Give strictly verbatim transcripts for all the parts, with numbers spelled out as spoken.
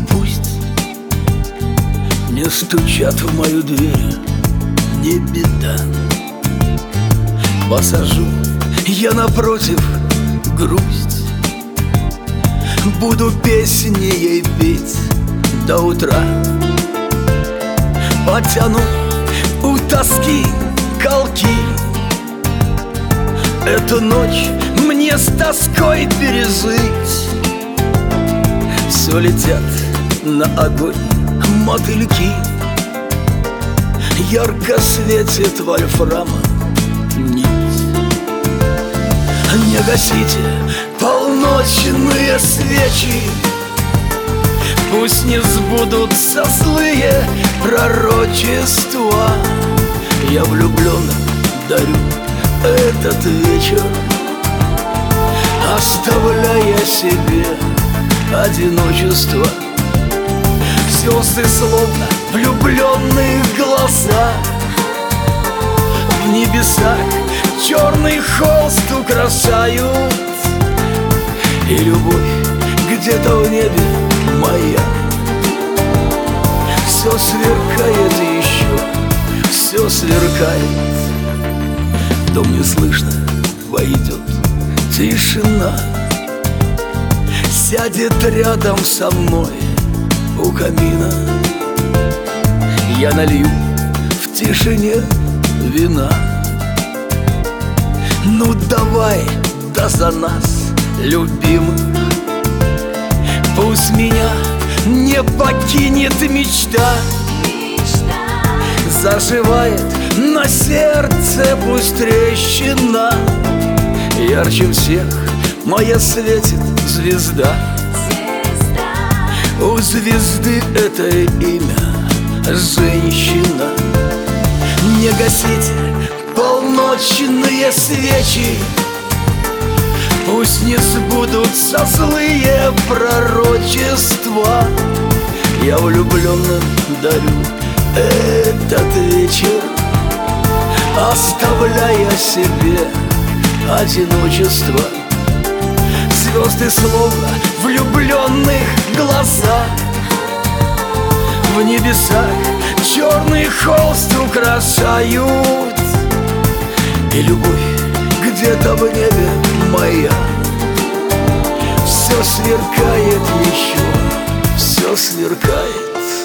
пусть не стучат в мою дверь, не беда. Посажу я напротив грусть, буду песни ей петь до утра. Потяну у тоски колки, эту ночь мне с тоской пережить. Все летят на огонь мотыльки, ярко светит вольфрама нить. Не гасите полночные свечи, пусть не сбудутся злые пророчества. Я влюбленным дарю этот вечер, оставляя себе одиночество. Звезды словно влюбленные глаза, в небесах черный холст украшают. И любовь где-то в небе моя все сверкает еще, все сверкает. В дом неслышно войдет тишина, сядет рядом со мной у камина. Я налью в тишине вина. Ну давай, да за нас, любимых, пусть меня не покинет мечта. Заживает на сердце пусть трещина, ярче всех моя светит звезда. У звезды это имя женщина. Не гасите полночные свечи, пусть не сбудутся злые пророчества. Я влюбленным дарю этот вечер, оставляя себе одиночество. Звезды словно влюбленных глаза, в небесах черный холст украшают. И любовь где-то в небе моя все сверкает еще, все сверкает.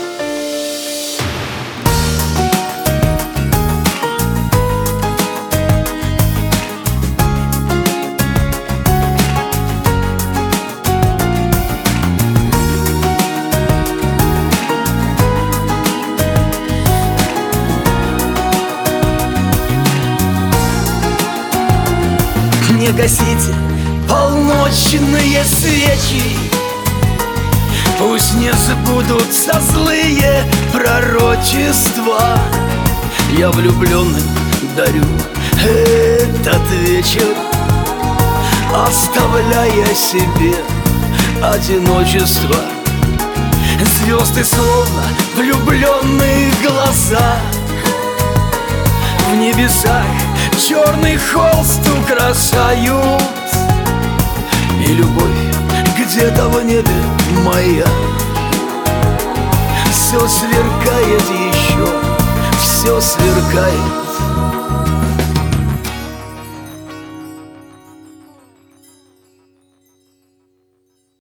Не гасите полночные свечи, пусть не сбудутся злые пророчества. Я влюбленным дарю этот вечер, оставляя себе одиночество. Звезды словно влюбленные глаза, в небесах черный холст украшают. И любовь где-то в небе моя все сверкает еще, все сверкает.